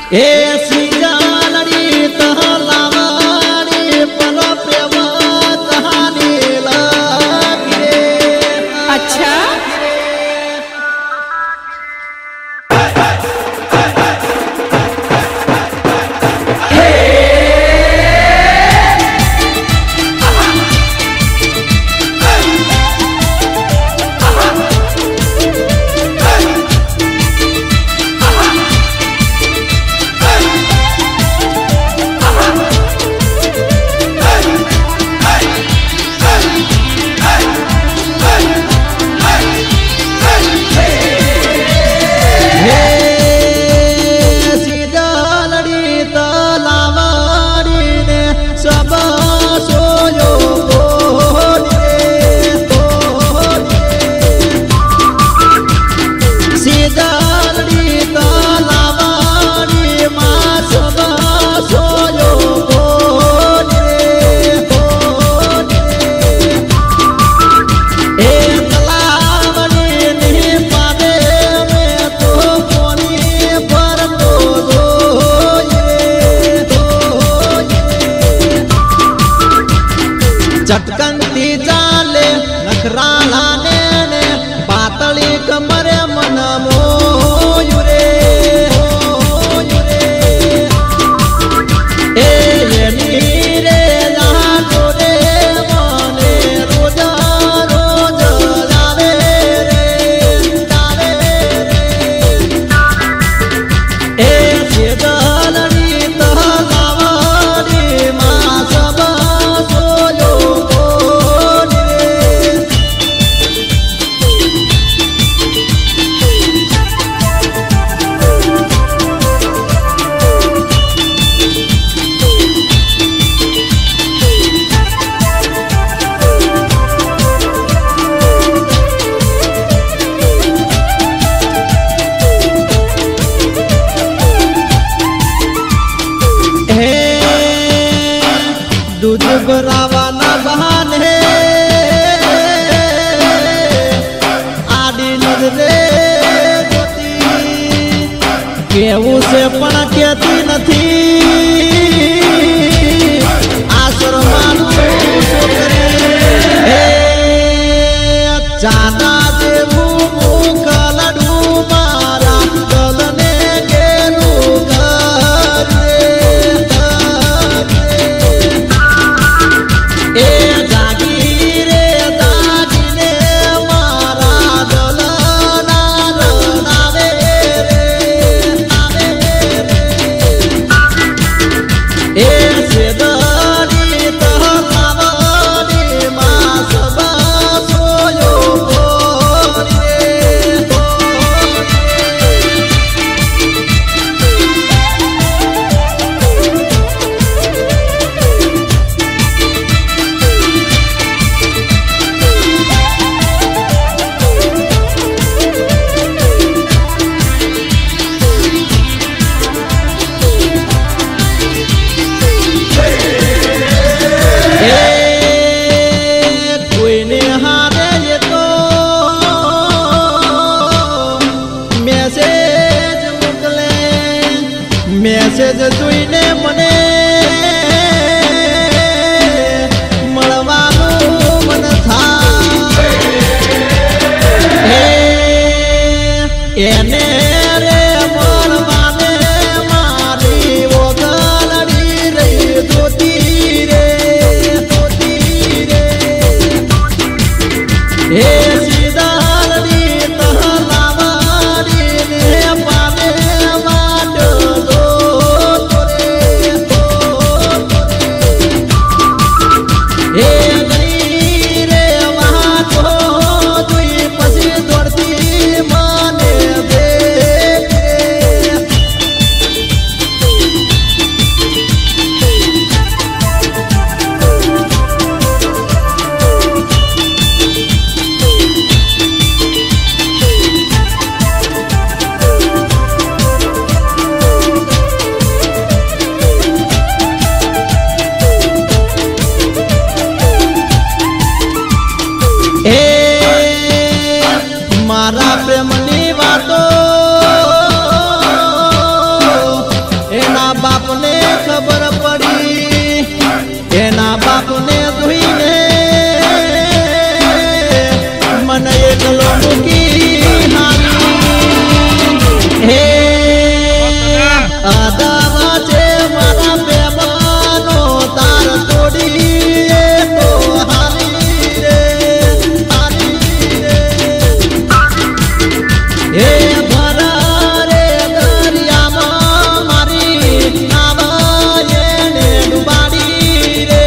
चटकंती जाले नखराला ने पातली कमरे मन मोयुरे ए नीरे लाडो रे मने रोज रोज जावे रे ए सेदलड़ी तहलावड़ी मां सब सोयो दूध भरावा ना बहाने आड़ी नजरे जोती केवू से पण केती नथी आश्रमानु छोकरे चाना जेवू मुखलडू मारा गलने गेलू घर ए जागीरे दागीने मारा दलना रनावे ए सेदनी तहलावड़ी मां सब सोयो मैसेज जोईने मने मळवानुं मन थाय एने रे मळवाने मारी ओगलड़ी रही जोती रे हे सीधालड़ी तहलावड़ी ने पाने वाटो આદાવા છે મારા બેમાનો તાર તોડી તો હારી રે હે ભરા રે દરિયામાં મારી નાવા એને ડુબાડી રે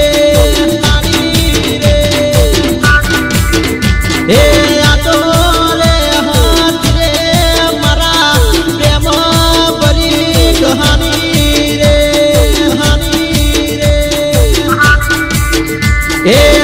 હે આ તો રે હાથ રે મારા પ્રેમમાં ભરી કહાની રે હે